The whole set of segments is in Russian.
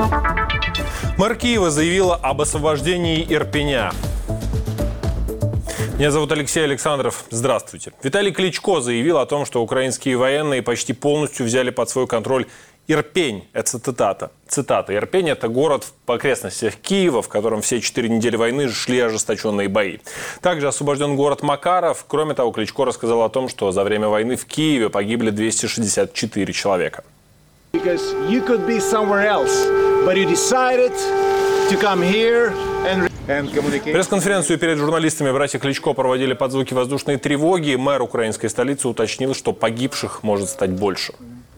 Мэр Киева заявила об освобождении Ирпеня. Меня зовут Алексей Александров. Здравствуйте. Виталий Кличко заявил о том, что украинские военные почти полностью взяли под свой контроль Ирпень. Это цитата. Ирпень – это город в окрестностях Киева, в котором все 4 недели войны шли ожесточенные бои. Также освобожден город Макаров. Кроме того, Кличко рассказал о том, что за время войны в Киеве погибли 264 человека. Пресс-конференцию перед журналистами братья Кличко проводили под звуки воздушной тревоги. Мэр украинской столицы уточнил, что погибших может стать больше.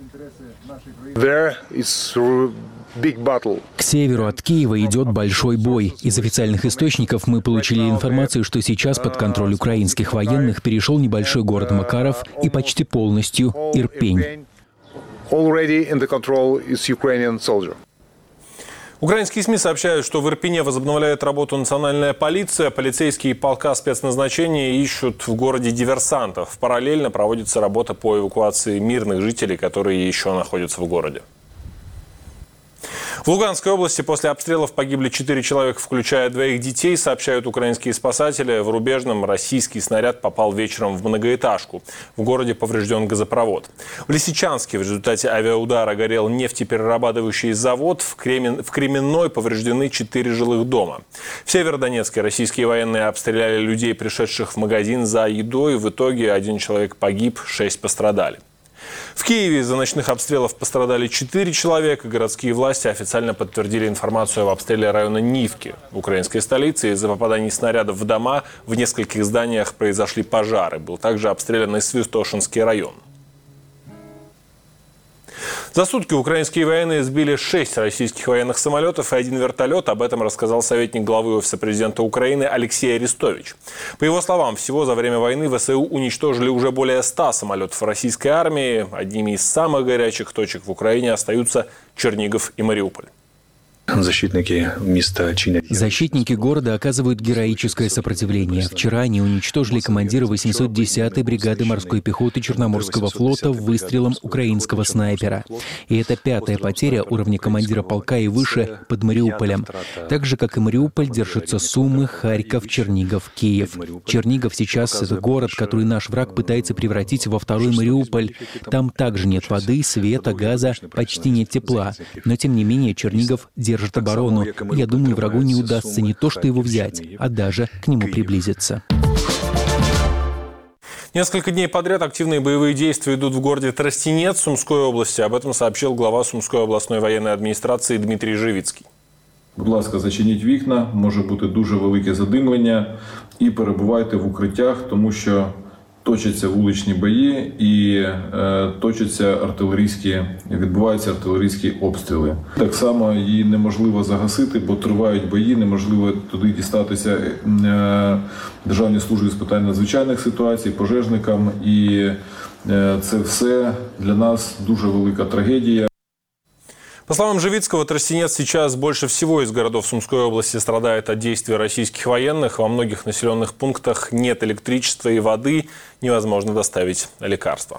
К северу от Киева идет большой бой. Из официальных источников мы получили информацию, что сейчас под контроль украинских военных перешел небольшой город Макаров и почти полностью Ирпень. Украинские СМИ сообщают, что в Ирпене возобновляет работу национальная полиция. Полицейские полка спецназначения ищут в городе диверсантов. Параллельно проводится работа по эвакуации мирных жителей, которые еще находятся в городе. В Луганской области после обстрелов погибли 4 человека, включая 2 детей, сообщают украинские спасатели. В Рубежном российский снаряд попал вечером в многоэтажку. В городе поврежден газопровод. В Лисичанске в результате авиаудара горел нефтеперерабатывающий завод. В Кременной повреждены 4 жилых дома. В Северодонецке российские военные обстреляли людей, пришедших в магазин за едой. В итоге 1 человек погиб, 6 пострадали. В Киеве из-за ночных обстрелов пострадали 4 человека. Городские власти официально подтвердили информацию об обстреле района Нивки. В украинской столице из-за попаданий снарядов в дома в нескольких зданиях произошли пожары. Был также обстрелян и Святошинский район. За сутки украинские военные сбили 6 российских военных самолетов и 1 вертолет. Об этом рассказал советник главы Офиса президента Украины Алексей Арестович. По его словам, всего за время войны ВСУ уничтожили уже более 100 самолетов российской армии. Одними из самых горячих точек в Украине остаются Чернигов и Мариуполь. Защитники города оказывают героическое сопротивление. Вчера они уничтожили командира 810-й бригады морской пехоты Черноморского флота выстрелом украинского снайпера. И это 5-я потеря уровня командира полка и выше под Мариуполем. Так же, как и Мариуполь, держатся Сумы, Харьков, Чернигов, Киев. Чернигов сейчас — это город, который наш враг пытается превратить во второй Мариуполь. Там также нет воды, света, газа, почти нет тепла. Но, тем не менее, Чернигов держит оборону. Я думаю, врагу не удастся не то что его взять, а даже к нему приблизиться. Несколько дней подряд активные боевые действия идут в городе Тростенец Сумской области. Об этом сообщил глава Сумской областной военной адміністрації Дмитрий Живицький. Будь ласка, зачиніть вікна, може бути дуже велике задимлення і перебувайте в укриттях, тому що точаться вуличні бої і відбуваються артилерійські обстріли. Так само її неможливо загасити, бо тривають бої, неможливо туди дістатися Державній службі з питань надзвичайних ситуацій, пожежникам. І це все для нас дуже велика трагедія. По словам Живицкого, Тростенец сейчас больше всего из городов Сумской области страдает от действий российских военных. Во многих населенных пунктах нет электричества и воды, невозможно доставить лекарства.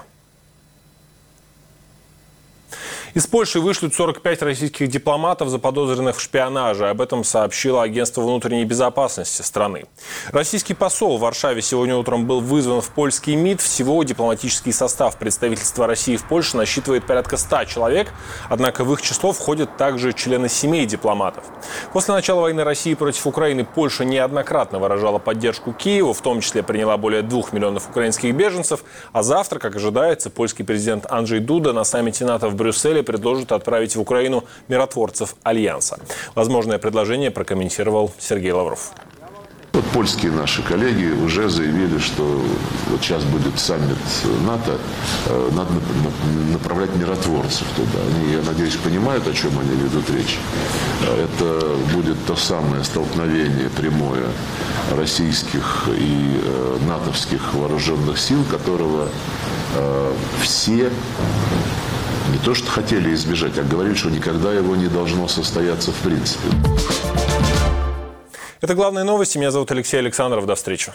Из Польши вышлют 45 российских дипломатов, заподозренных в шпионаже. Об этом сообщило агентство внутренней безопасности страны. Российский посол в Варшаве сегодня утром был вызван в польский МИД. Всего дипломатический состав представительства России в Польше насчитывает порядка 100 человек. Однако в их число входят также члены семей дипломатов. После начала войны России против Украины Польша неоднократно выражала поддержку Киеву, в том числе приняла более 2 миллионов украинских беженцев. А завтра, как ожидается, польский президент Анджей Дуда на саммите НАТО в Брюсселе предложит отправить в Украину миротворцев Альянса. Возможное предложение прокомментировал Сергей Лавров. Вот польские наши коллеги уже заявили, что вот сейчас будет саммит НАТО, надо направлять миротворцев туда. Они, я надеюсь, понимают, о чем они ведут речь. Это будет то самое столкновение прямое российских и натовских вооруженных сил, которого все не то что хотели избежать, а говорили, что никогда его не должно состояться в принципе. Это главные новости. Меня зовут Алексей Александров. До встречи.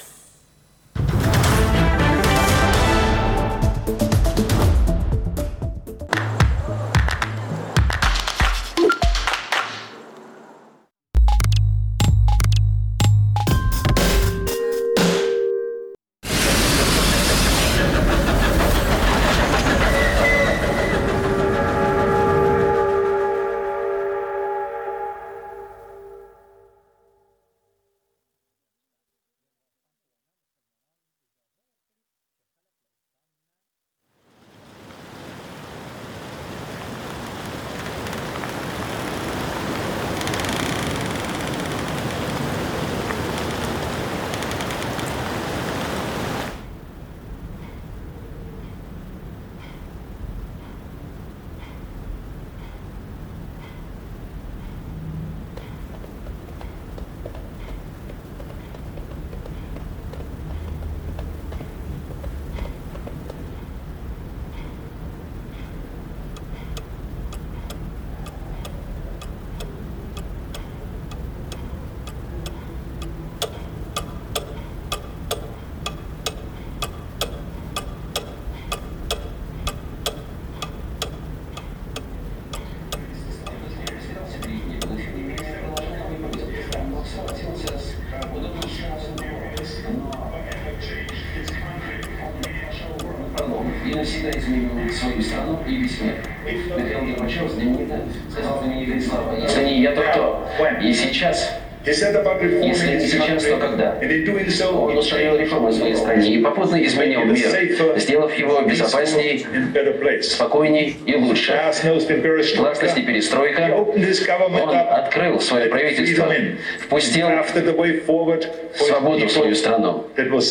страну и весь мир. Михаил Горбачев знаменитый, сказал знаменитые слова. Если не я, то кто? И сейчас. Если не сейчас, то когда? Он устроил реформы в своей стране и попутно изменил мир, сделав его безопасней, спокойней и лучше. Гласность и перестройка. Он открыл свое правительство, впустил свободу в свою страну.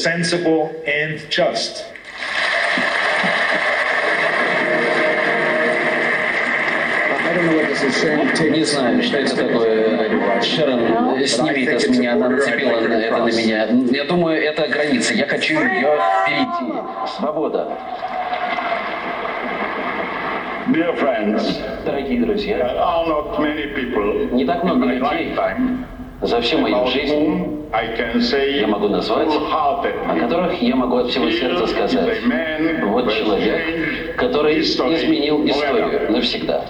Не знаю, что это такое. Шерон, сними это с меня, она нацепила это на меня. Я думаю, это граница. Я хочу ее перейти. Свобода. Дорогие друзья, не так много людей за всю мою жизнь я могу назвать, о которых я могу от всего сердца сказать. Вот человек, который изменил историю навсегда.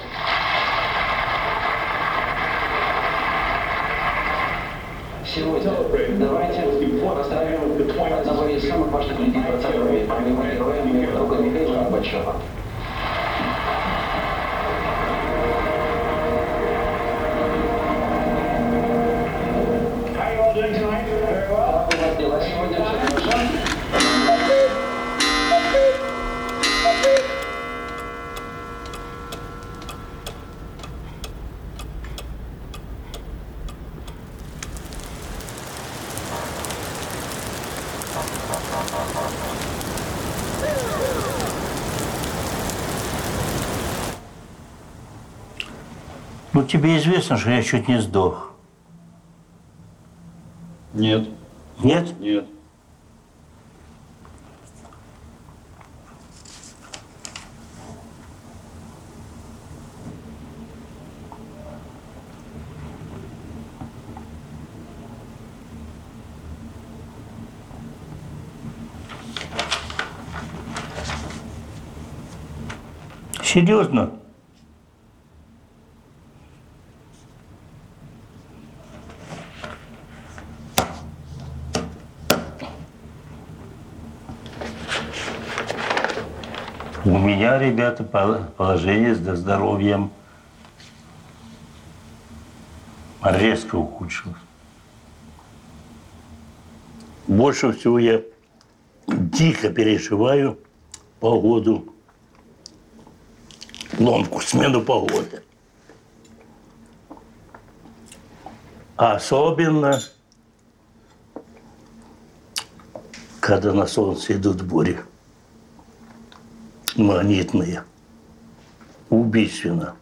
Сегодня давайте поздравим одного из самых важных людей 20 века, моего героя, моего друга Михаила Горбачева. Ну, тебе известно, что я чуть не сдох. Нет. Нет? Нет. Серьезно? У меня, ребята, положение с здоровьем резко ухудшилось. Больше всего я дико переживаю погоду, ломку, смену погоды. А особенно, когда на солнце идут бури. Магнитные. Убийственно.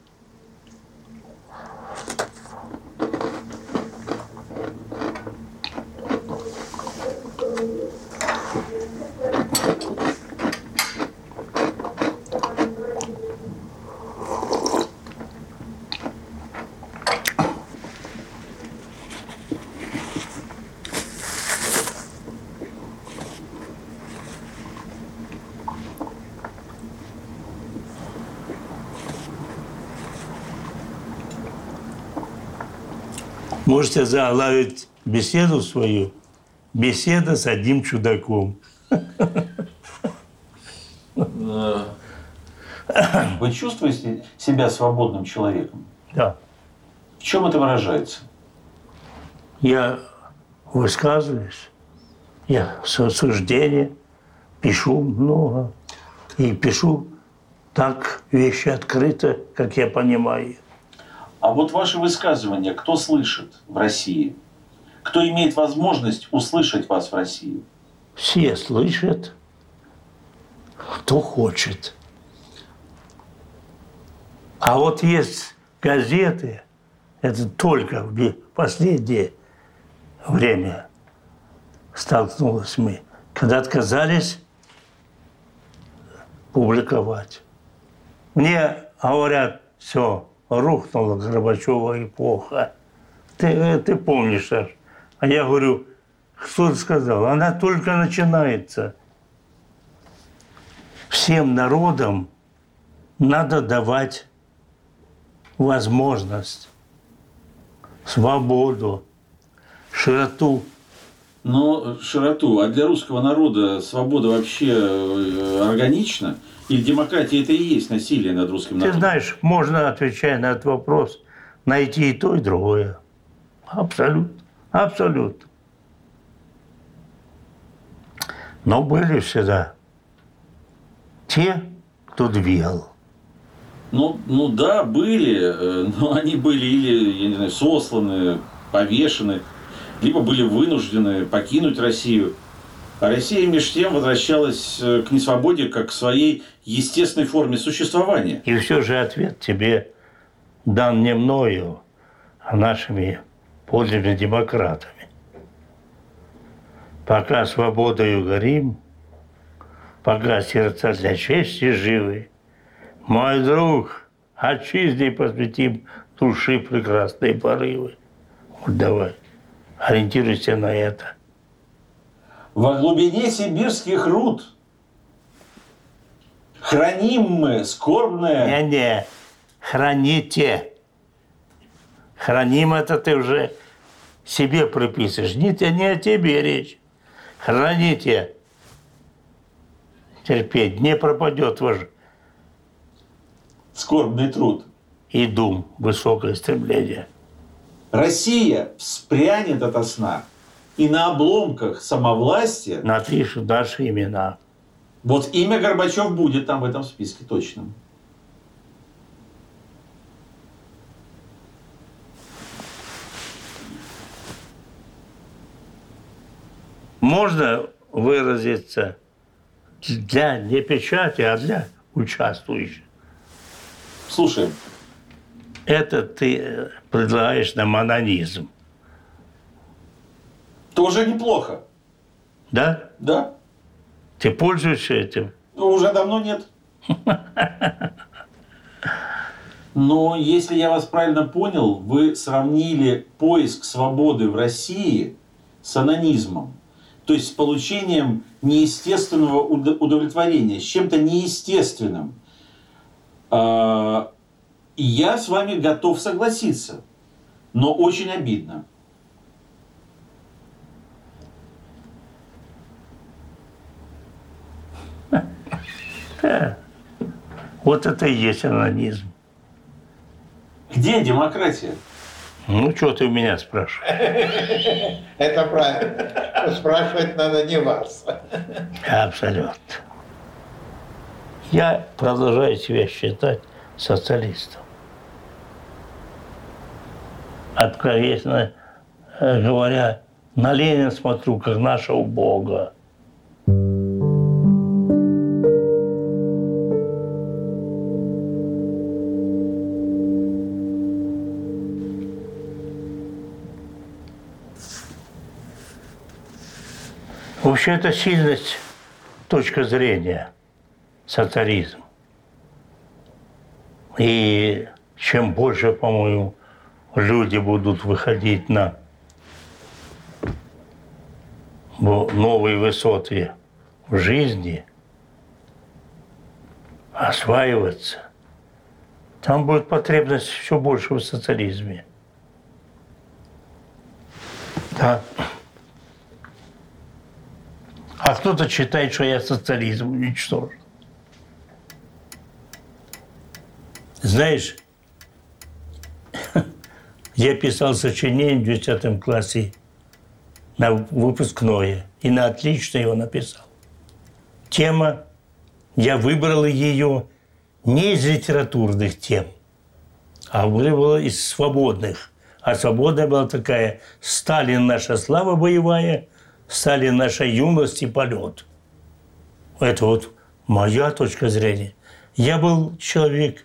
Можете заглавить беседу свою «Беседа с одним чудаком». Вы чувствуете себя свободным человеком? Да. В чем это выражается? Я высказываюсь, я суждения пишу много. И пишу так вещи открыто, как я понимаю. А вот ваши высказывания кто слышит в России? Кто имеет возможность услышать вас в России? Все слышат, кто хочет. А вот есть газеты, это только в последнее время столкнулись мы, когда отказались публиковать. Мне говорят, все, рухнула Горбачева эпоха. Ты помнишь, Саш? А я говорю, кто сказал? Она только начинается. Всем народам надо давать возможность, свободу, широту. Но широту. А для русского народа свобода вообще органична? Или демократия это и есть насилие над русским народом? Ты знаешь, можно, отвечая на этот вопрос, найти и то, и другое. Абсолютно. Абсолютно. Но были всегда те, кто двигал. Ну да, были, но они были или, я не знаю, сосланы, повешены, либо были вынуждены покинуть Россию. А Россия между тем возвращалась к несвободе как к своей естественной форме существования. И все же ответ тебе дан не мною, а нашими подлинными демократами. Пока свободою горим, пока сердца для чести живы, мой друг, отчизне посвятим души прекрасные порывы. Вот давай, ориентируйся на это. Во глубине сибирских руд храним мы скорбное... Не-не, храните. Храним это ты уже себе приписываешь. Не о тебе речь. Храните. Терпеть не пропадет ваш Скорбный труд. и дум, высокое стремление. Россия вспрянет ото сна, и на обломках самовластия... Напишут наши имена. Вот имя Горбачев будет там в этом списке точно. Можно выразиться для не печати, а для участвующих. Слушаем. Это ты предлагаешь нам анонизм. Тоже неплохо. Да? Да? Ты пользуешься этим? Ну, уже давно нет. Но если я вас правильно понял, вы сравнили поиск свободы в России с анонизмом. То есть с получением неестественного удовлетворения, с чем-то неестественным. И я с вами готов согласиться. Но очень обидно. Вот это и есть анонизм. Где демократия? Ну, что ты у меня спрашиваешь? Это правильно. Спрашивать надо не вас. Абсолютно. Я продолжаю себя считать социалистом. Откровенно говоря, на Ленина смотрю, как нашего Бога. Вообще это сильность, точка зрения, социализм. И чем больше, по-моему, люди будут выходить на новые высоты в жизни, осваиваться, там будет потребность все больше в социализме. Да. А кто-то считает, что я социализм уничтожил. Знаешь, я писал сочинение в 10 классе на выпускное. И на отлично его написал. Тема, я выбрал ее не из литературных тем, а выбрал из свободных. А свободная была такая: Сталин – наша слава боевая, Сталин – наша юность и полет. Это вот моя точка зрения. Я был человек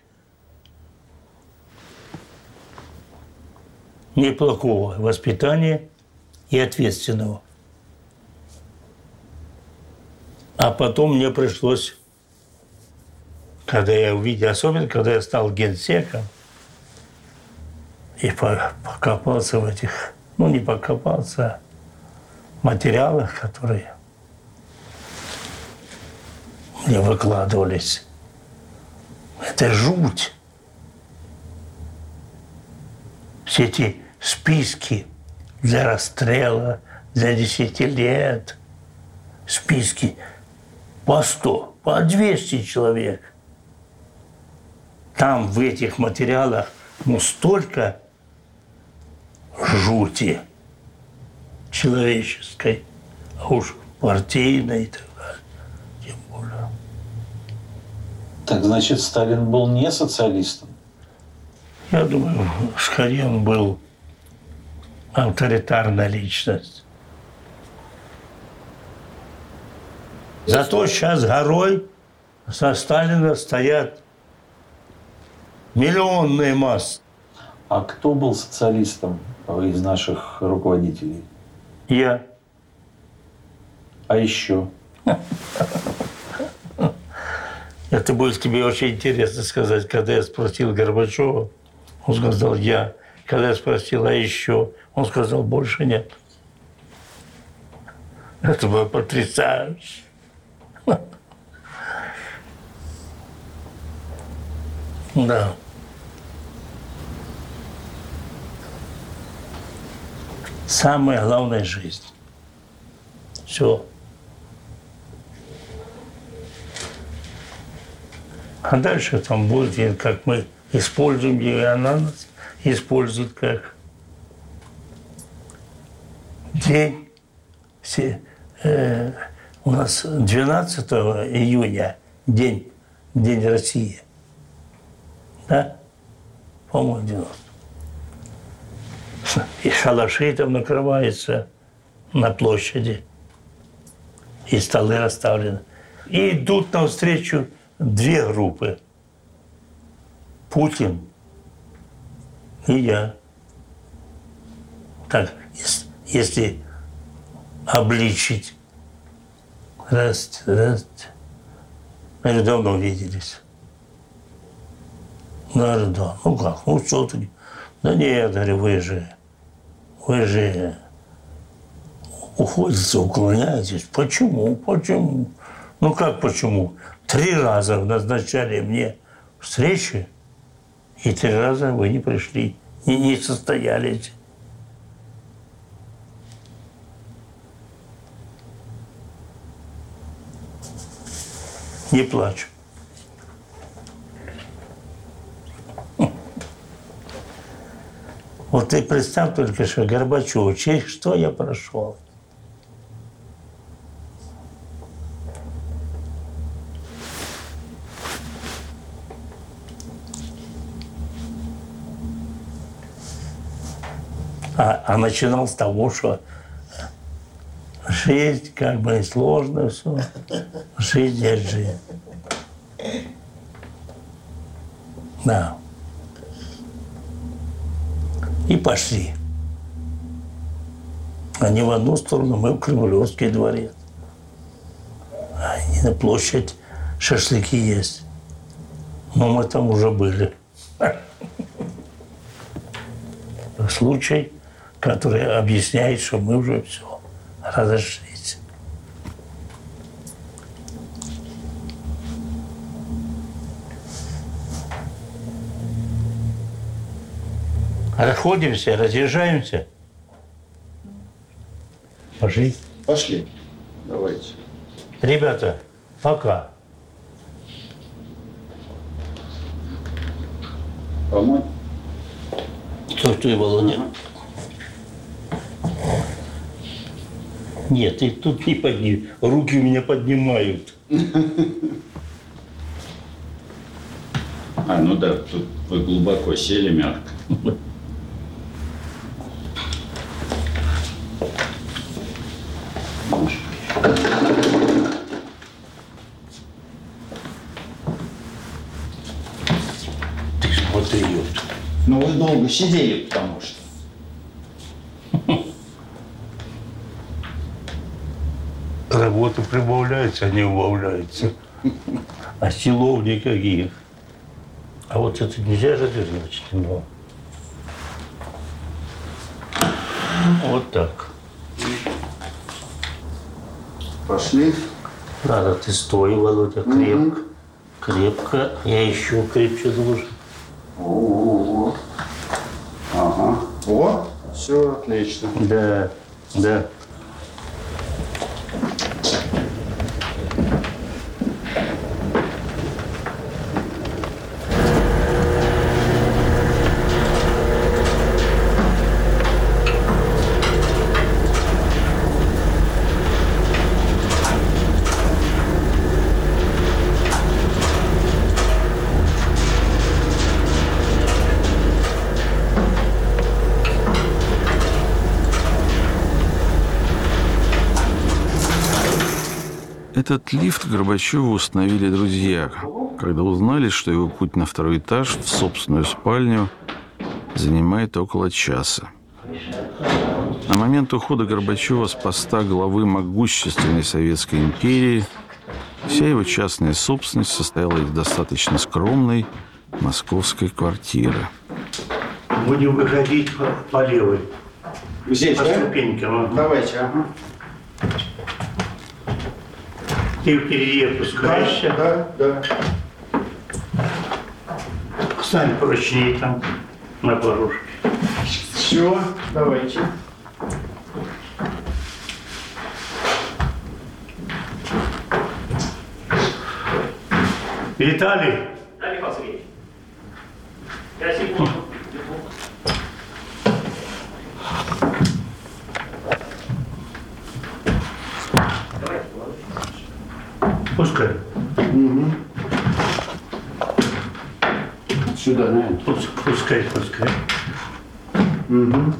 неплохого воспитания и ответственного. А потом мне пришлось, когда я увидел, особенно когда я стал генсеком, и покопался в этих, ну не покопался, материалах, которые мне выкладывались. Это жуть. Все эти списки для расстрела, для 10 лет, списки по 100. по 200 человек. Там в этих материалах столько жути человеческой, а уж партийной и так далее, тем более. Так значит, Сталин был не социалистом? Я думаю, скорее он был авторитарная личность. Зато сейчас горой со Сталина стоят миллионные массы. А кто был социалистом из наших руководителей? Я. А еще? Это будет тебе очень интересно сказать. Когда я спросил Горбачева, он сказал «я». Когда я спросил «а еще», он сказал «больше нет». Это было потрясающе. Да. Самая главная жизнь. Все. А дальше там будет, как мы используем ее, и она нас использует как день. У нас 12 июня день России. Да? По-моему, 90. И шалаши там накрываются на площади. И столы расставлены. И идут навстречу две группы. Путин и я. Так, если обличить. Здравствуйте. Мы давно виделись. Говорю, да. Ну как, ну что ты? Да нет, говорю, вы же уходите, уклоняетесь. Почему? Ну как почему? 3 раза назначали мне встречи, и 3 раза вы не пришли, не состоялись. Не плачу. Вот ты представь только, что Горбачев, через что я прошел. А начинал с того, что жизнь как бы сложно все. Жизнь есть жизнь. Да. И пошли. Они в одну сторону, мы в Кремлевский дворец. А они на площадь, шашлыки есть. Но мы там уже были. Случай, который объясняет, что мы уже все разошлись. Расходимся, разъезжаемся. Пошли. Пошли. Давайте. Ребята, пока. Помочь? Что ты, Володя? Нет, ты тут не подними. Руки у меня поднимают. А, ну да, тут вы глубоко сели, мягко. Ты смотри, ёпта. Ну вы долго сидели, потому что. Работа прибавляется, а не убавляется. А силов никаких. А вот это нельзя развернуть. Но... Вот так. Пошли. Надо, ты стой, Володя, крепко. Крепко. Я еще крепче должен. О-о-о. Ага. О, все отлично. Да, да. Этот лифт Горбачеву установили друзья, когда узнали, что его путь на второй этаж в собственную спальню занимает около часа. На момент ухода Горбачева с поста главы могущественной Советской империи вся его частная собственность состояла из достаточно скромной московской квартиры. Будем выходить по левой. Здесь, по да? ступенькам. Давайте, ага. Ты впереди опускаешься. Да. Встань прочнее там, на порожке. Все, давайте. Виталий. Пускай. Угу. Сюда, наверное. Пускай. Угу.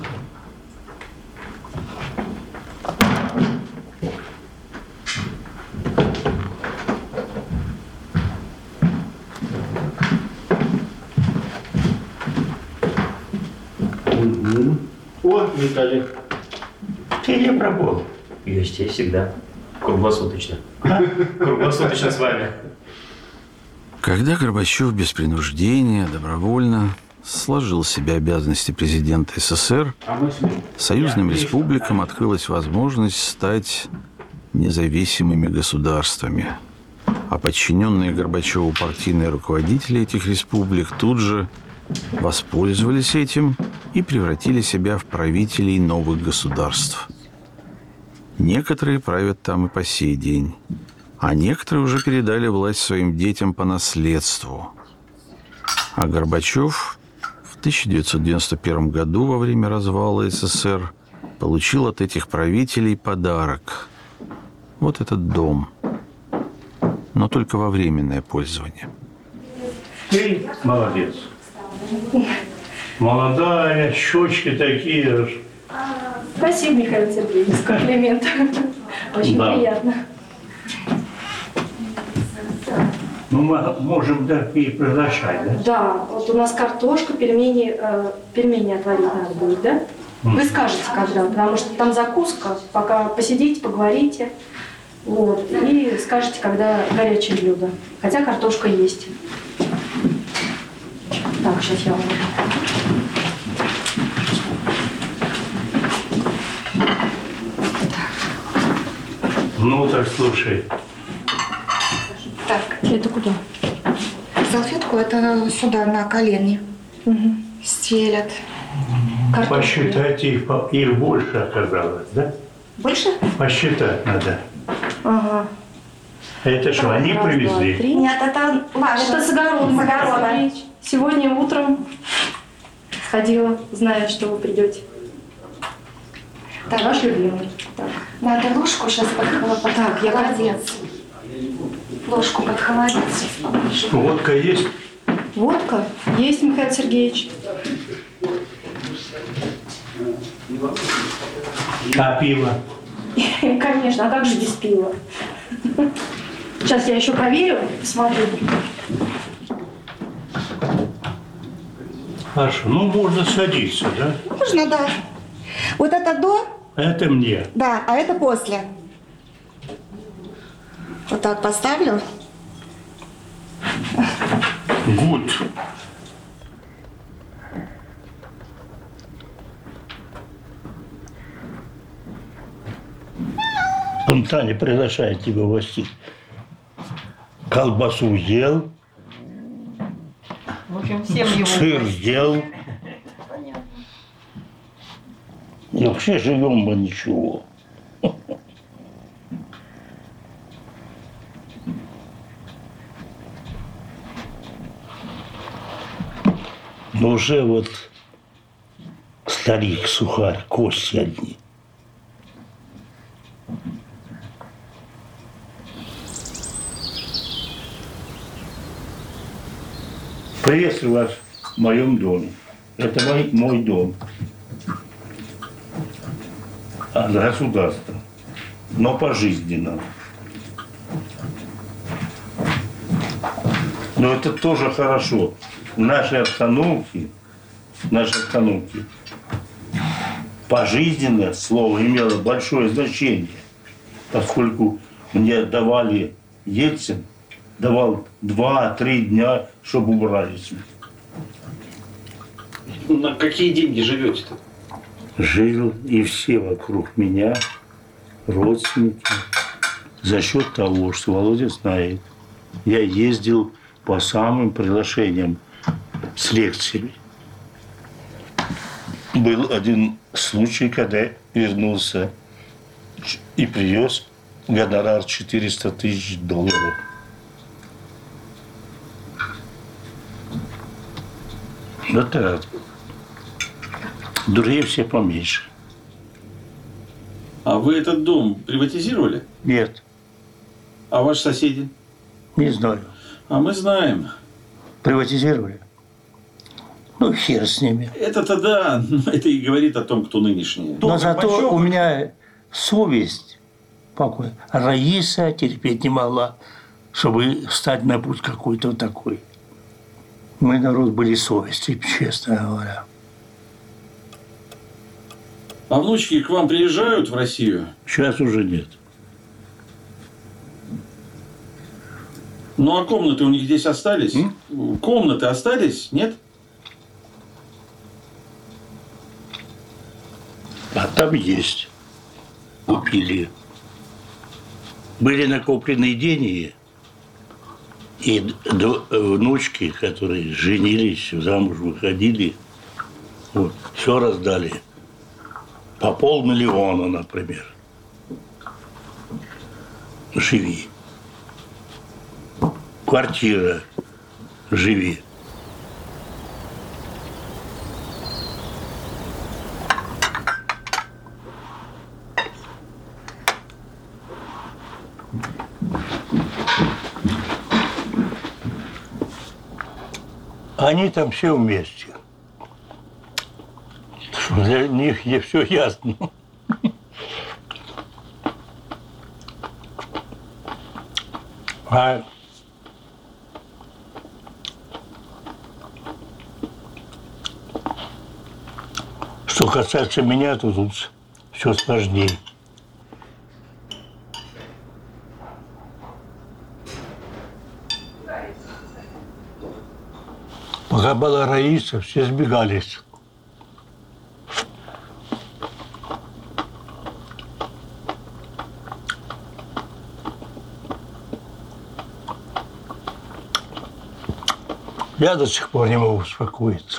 О, Виталий. Ты не пробовал. Есть, я всегда. Круглосуточно. Круглосуточно с вами. Когда Горбачев без принуждения, добровольно сложил в себе обязанности президента СССР, союзным республикам открылась возможность стать независимыми государствами. А подчиненные Горбачеву партийные руководители этих республик тут же воспользовались этим и превратили себя в правителей новых государств. Некоторые правят там и по сей день, а некоторые уже передали власть своим детям по наследству. А Горбачев в 1991 году во время развала СССР получил от этих правителей подарок. Вот этот дом. Но только во временное пользование. Ты молодец. Молодая, щечки такие. Спасибо, Михаил Сергеевич, за комплимент. Очень приятно. Ну, мы можем и приглашать, да? Да, вот у нас картошка, пельмени отварить надо будет, да? Вы скажете, когда, потому что там закуска, пока посидите, поговорите. Вот, и скажете, когда горячее блюдо. Хотя картошка есть. Так, сейчас я вам. Ну, так слушай. Так. Это куда? Салфетку это сюда, на колени. Угу. Стелят. Посчитайте, их больше оказалось, да? Больше? Посчитать надо. Ага. Это что, они привезли? 3. Нет, это ваше. Это с огорода. С огорода. Сегодня утром сходила, зная, что вы придете. Так. Ваш любимый. Так. Надо ложку сейчас под холодец. Так, я холодец. Ложку под холодец. Водка есть? Водка? Есть, Михаил Сергеевич. А пиво? Конечно, а как же без пива? Сейчас я еще проверю, посмотрю. Хорошо, ну можно садиться, да? Можно, да. Вот это до? Это мне. Да, а это после. Вот так поставлю. Гуд. Он Таня приглашает тебя в гости. Колбасу сделал. В общем, всем его. Сыр сделал. И вообще живем бы ничего. Но уже вот старик, сухарь, кости одни. Приветствую вас в моем доме. Это мой дом. От государства. Но пожизненно. Но это тоже хорошо. В нашей обстановке пожизненное слово имело большое значение, поскольку мне давали, Ельцин давал 2-3 дня, чтобы убрались. На какие деньги живете-то? Жил и все вокруг меня, родственники, за счет того, что Володя знает. Я ездил по самым приглашениям с лекциями. Был один случай, когда я вернулся и привез гонорар $400 тысяч. Вот так. Другие все поменьше. А вы этот дом приватизировали? Нет. А ваши соседи? Не знаю. А мы знаем. Приватизировали? Ну, хер с ними. Это-то да, но это и говорит о том, кто нынешний. Но зато у меня совесть покой. Раиса терпеть не могла, чтобы встать на путь какой-то такой. Мы народ были совести, честно говоря. А внучки к вам приезжают в Россию? Сейчас уже нет. Ну, а комнаты у них здесь остались? Комнаты остались, нет? А там есть. Купили. Были накопленные деньги. И внучки, которые женились, замуж выходили, вот, все раздали. По 500 000, например. Живи. Квартира. Живи. Они там все вместе. Для них все ясно. А что касается меня, то тут все сложнее. Пока была Раиса, все сбегались. Я до сих пор не могу успокоиться.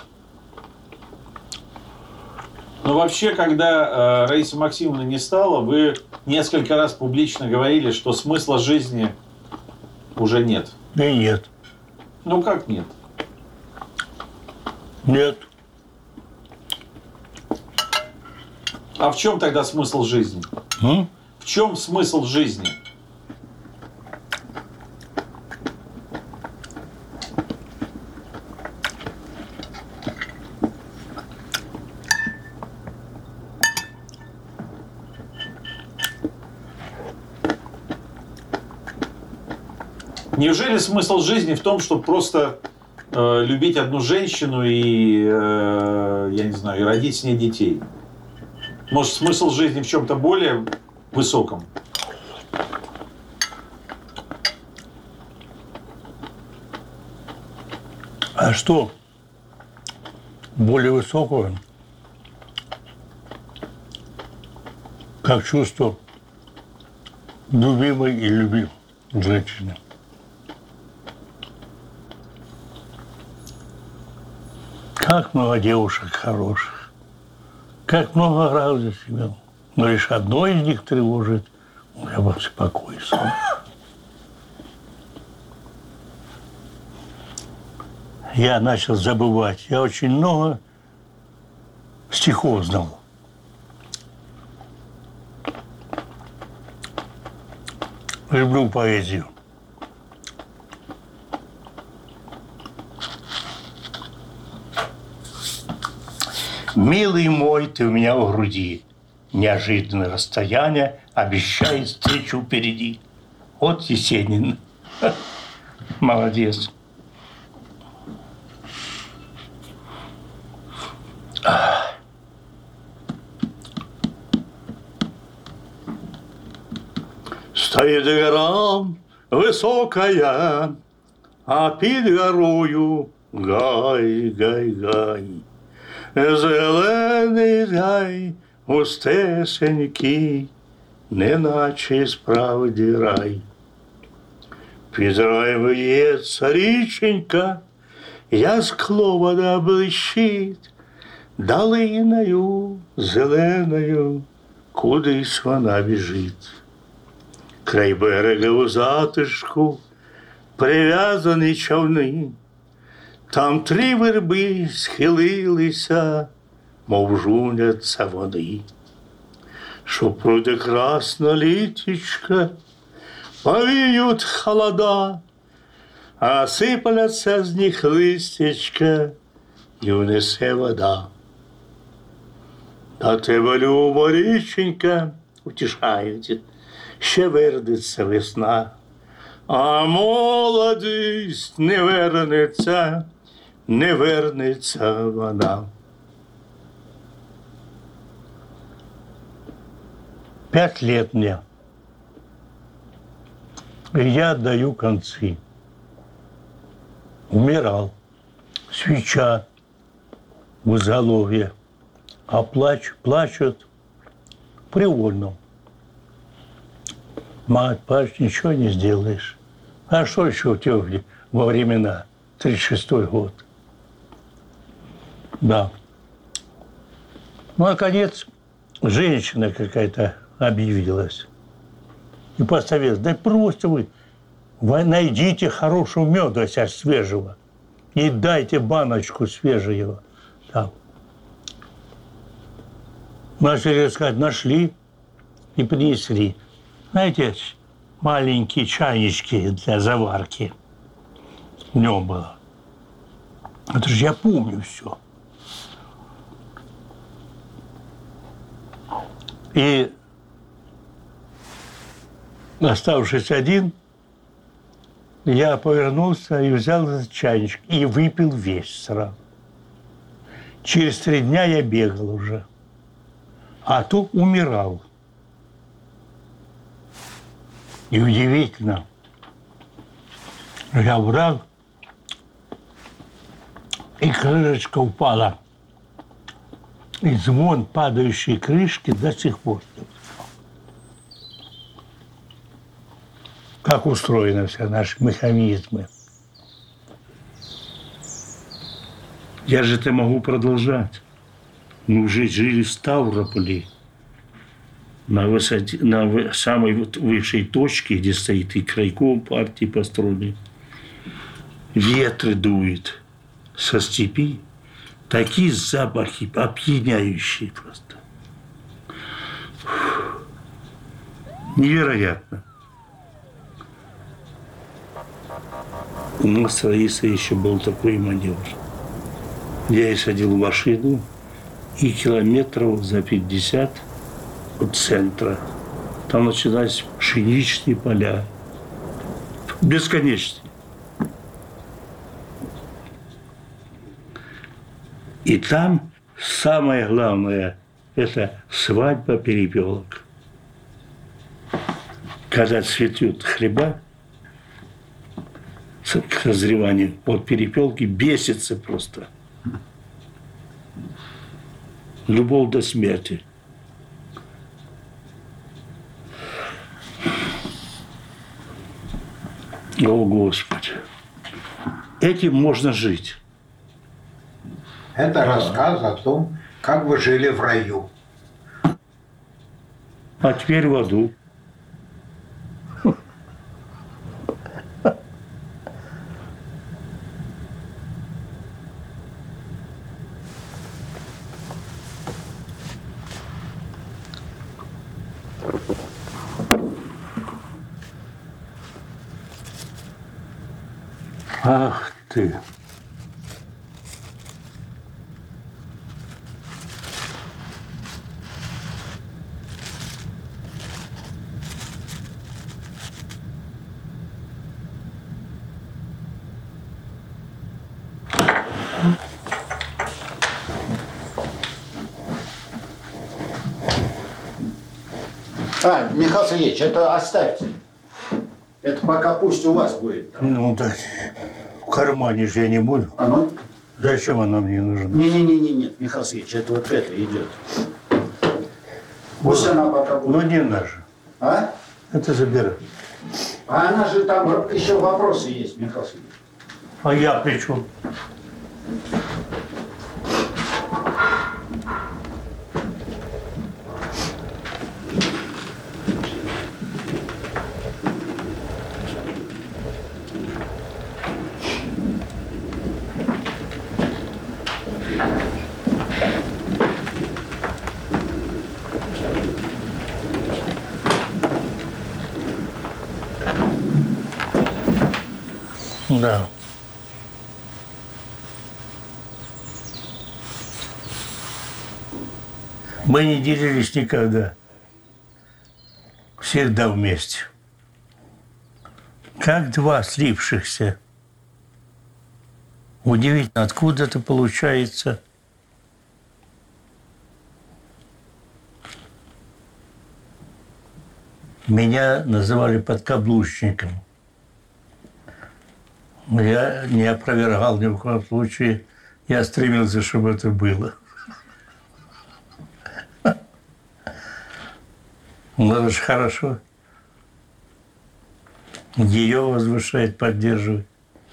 Но вообще, когда Раиса Максимовна не стала, вы несколько раз публично говорили, что смысла жизни уже нет. Да и нет. Ну как нет? Нет. А в чем тогда смысл жизни? В чем смысл жизни? Неужели смысл жизни в том, чтобы просто любить одну женщину и, я не знаю, и родить с ней детей? Может, смысл жизни в чем-то более высоком? А что более высокого, как чувство любимой и любимой женщины? Как много девушек хороших, как много раз за себя. Но лишь одно из них тревожит, я беспокойство. Я начал забывать. Я очень много стихов знал. Люблю поэзию. Милый мой, ты у меня в груди. Неожиданное расстояние обещает встречу впереди. Вот Есенин. Молодец. Під горам високая, а під горою гай, гай, гай. Зелений гай, густесенький, неначе справді рай. Під раєм в'ється річенька, яскло вода блищить, долиною зеленою кудись вона біжить. Край берега у затишку прив'язані човни, там 3 верби схилилися, мов жуняться вони. Що пройде красна літічка, повіють холода, а сипляться з них листячка, і внесе вода. Та тебе, люба річенька, утішають, ще вернеться весна, а молодість не вернеться, не вернеться вона. 5 лет мне. И я отдаю концы. Умирал. Свеча в изголовье. А плачут привольно. Мать, плачь, ничего не сделаешь. А что еще у тебя во времена? 36-й год. Да. Ну, наконец, женщина какая-то объявилась. И посоветовала, да просто вы найдите хорошего меда свежего и дайте баночку свежего. Там. Начали искать, нашли и принесли. Знаете, маленькие чайнички для заварки в нем было. Это же я помню все. И оставшись один, я повернулся и взял этот чайничек и выпил весь сразу. Через 3 дня я бегал уже, а то умирал. И удивительно, я брал, и крышечка упала. И звон падающей крышки до сих пор. Как устроены все наши механизмы. Я же это могу продолжать. Мы уже жили в Ставрополе, на высоте, на самой высшей точке, где стоит и крайком партии построенный. Ветры дуют со степи. Такие запахи опьяняющие просто. Невероятно. У нас с Раисой еще был такой маневр. Я ей садил в машину, и километров за 50 от центра. Там начинались пшеничные поля. Бесконечные. И там самое главное – это свадьба перепелок. Когда цветут хлеба, к созреванию, от перепелки бесится просто. Любовь до смерти. О, Господи. Этим можно жить. Это рассказ о том, как вы жили в раю. А теперь в аду. Ах ты. Михаил Сергеевич, это оставьте. Это пока пусть у вас будет. Ну так, в кармане же я не буду. А ну? Зачем она мне нужна? Не, Михаил Сергеевич, это вот это идет. Пусть она пока будет. Ну не наша. А? Это забирай. А она же там еще вопросы есть, Михаил Сергеевич. А я при чем? Да. Мы не делились никогда. Всегда вместе. Как два слившихся. Удивительно, откуда это получается. Меня называли подкаблучником. Я не опровергал ни в коем случае. Я стремился, чтобы это было. Ну, это же хорошо. Ее возвышает, поддерживает.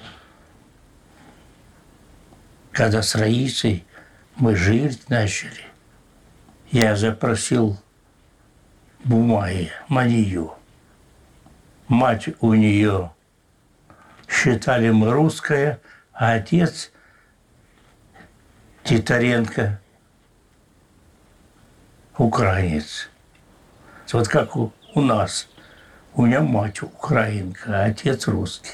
Когда с Раисой мы жить начали, я запросил бумаги, манию. Мать у нее, считали мы, русская, а отец Титаренко украинец. Вот как у нас. У меня мать украинка, а отец русский.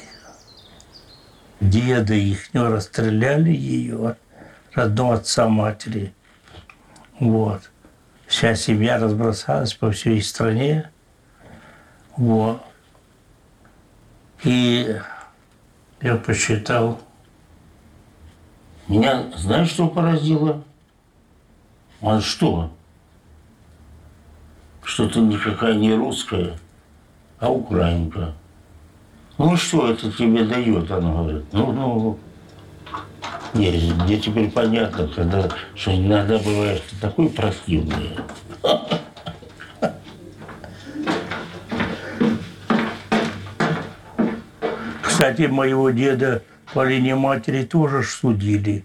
Деда их расстреляли, ее, родного отца матери. Вот. Вся семья разбросалась по всей стране. Вот. И я посчитал. Меня, знаешь, что поразило? А что? Что ты никакая не русская, а украинка. Ну что это тебе дает, она говорит. Нет, мне теперь понятно, когда, что иногда бывает такой противный. Кстати, моего деда по линии матери тоже судили.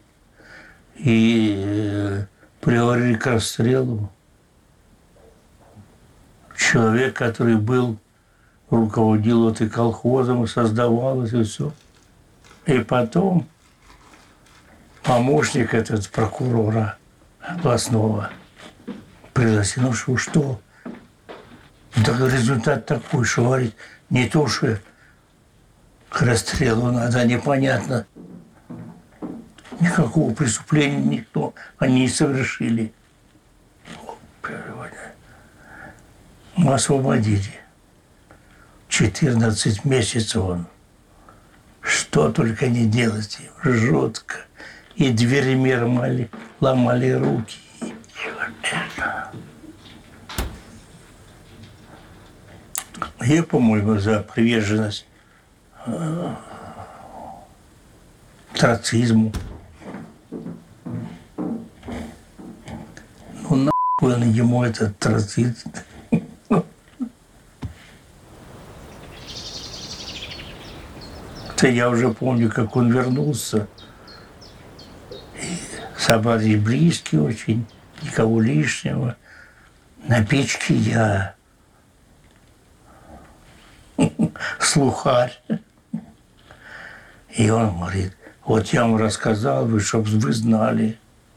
И приговорили к расстрелу. Человек, который руководил и колхозом, и создавал это все. И потом помощник этот прокурора областного пригласил, ну что? Да результат такой, что говорит, не то, что к расстрелу надо, непонятно. Никакого преступления они не совершили. Мы освободили. 14 месяцев он. Что только не делать им. Жутко. И дверьми ломали руки. Я, по-моему, за приверженность троцизму. Ну, нахуй он ему этот троцизм. Я уже помню, как он вернулся. И собрались близкие очень, никого лишнего. На печке я слухарь. И он говорит, вот я вам рассказал, чтобы вы знали.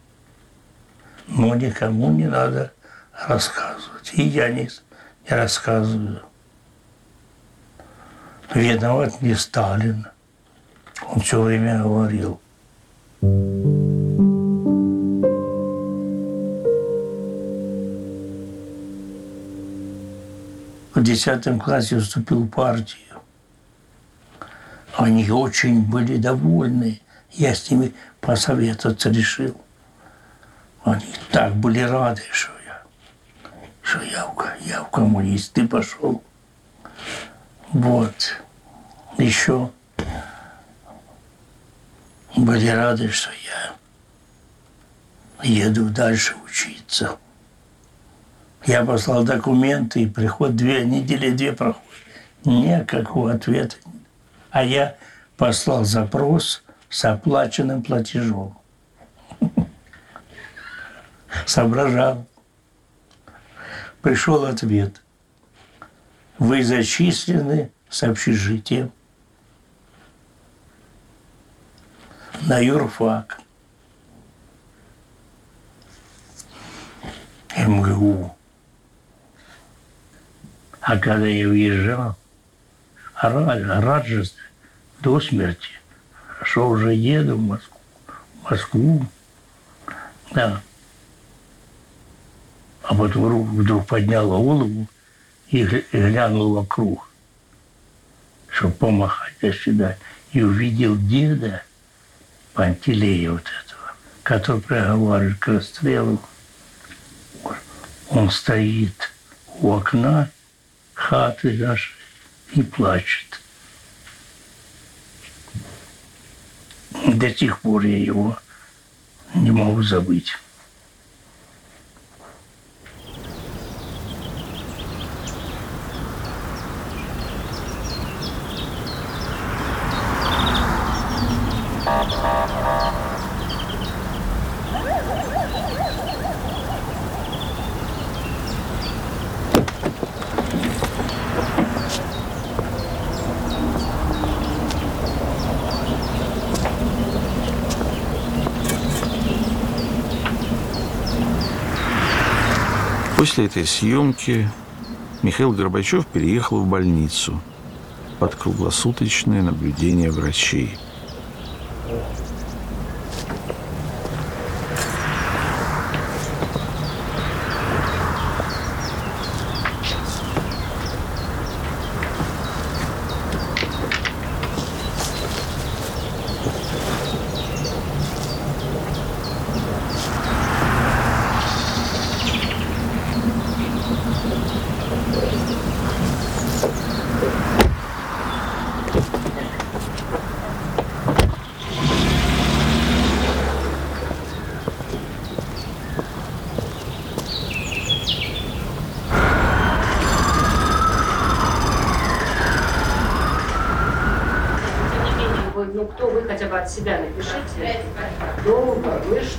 Но никому не надо рассказывать. И я не рассказываю. Виноват не Сталин. Он все время говорил. В 10 классе вступил в партию. Они очень были довольны. Я с ними посоветоваться решил. Они так были рады, что я в коммунисты пошел. Вот. еще были рады, что я еду дальше учиться. Я послал документы, и приход 2 недели, 2 проходит. Никакого ответа. А я послал запрос с оплаченным платежом. Соображал. Пришел ответ. Вы зачислены с общежитием на юрфак. МГУ. А когда я уезжал, рад же до смерти, что уже еду в Москву. Да. А потом вдруг поднял голову и глянул вокруг, чтобы помахать до свидания. И увидел деда Пантелея вот этого, который приговаривает к расстрелу. Он стоит у окна хаты нашей и плачет. До сих пор я его не могу забыть. После этой съемки Михаил Горбачев переехал в больницу под круглосуточное наблюдение врачей. Кто вы хотя бы от себя напишите, кто вы,